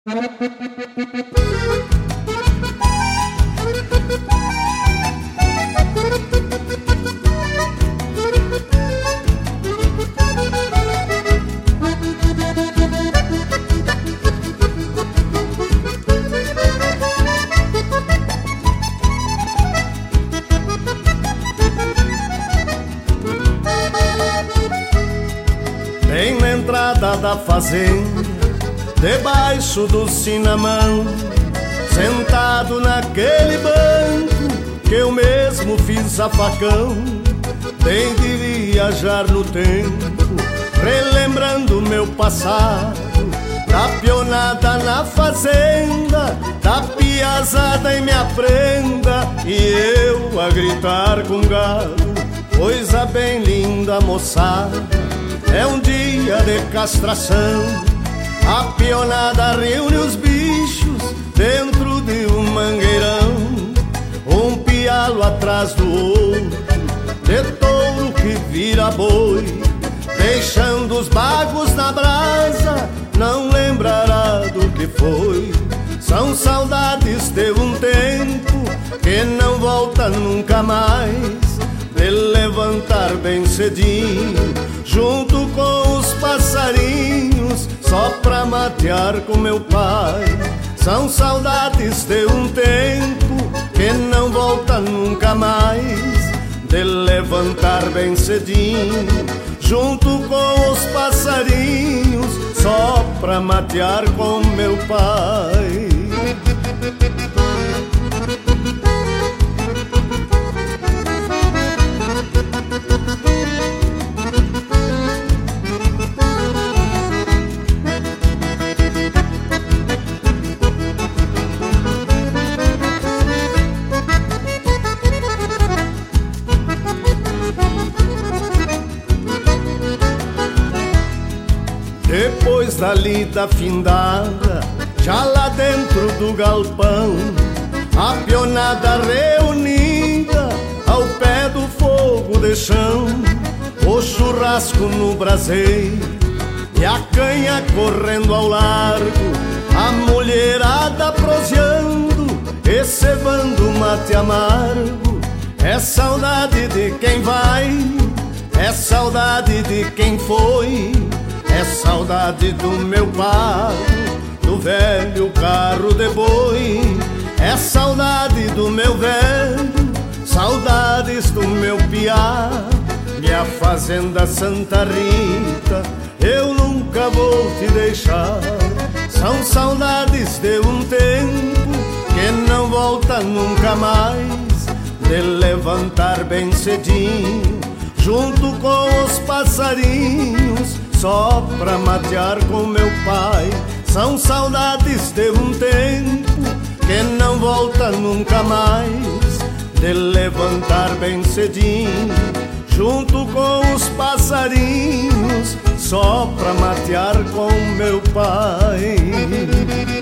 Bem na entrada da fazenda, debaixo do cinamão, sentado naquele banco que eu mesmo fiz a facão, bem de viajar no tempo, relembrando meu passado, da pionada na fazenda, da piazada em minha prenda, e eu a gritar com gado, coisa bem linda, moçada. É um dia de castração, a pionada reúne os bichos dentro de um mangueirão, um pialo atrás do outro, de touro que vira boi, deixando os bagos na brasa, não lembrará do que foi. São saudades de um tempo que não volta nunca mais, de levantar bem cedinho, junto com os passarinhos, só pra matear com meu pai. São saudades de um tempo que não volta nunca mais, de levantar bem cedinho, junto com os passarinhos, só pra matear com meu pai. Depois da lida findada, já lá dentro do galpão, a pionada reunida ao pé do fogo de chão, o churrasco no braseiro e a canha correndo ao largo, a mulherada proseando e cevando mate amargo. É saudade de quem vai, é saudade de quem foi, é saudade do meu pago, do velho carro de boi. É saudade do meu velho, saudades do meu piá, minha fazenda Santa Rita, eu nunca vou te deixar. São saudades de um tempo que não volta nunca mais, de levantar bem cedinho, junto com os passarinhos, só pra matear com meu pai. São saudades de um tempo que não volta nunca mais, de levantar bem cedinho, junto com os passarinhos, só pra matear com meu pai.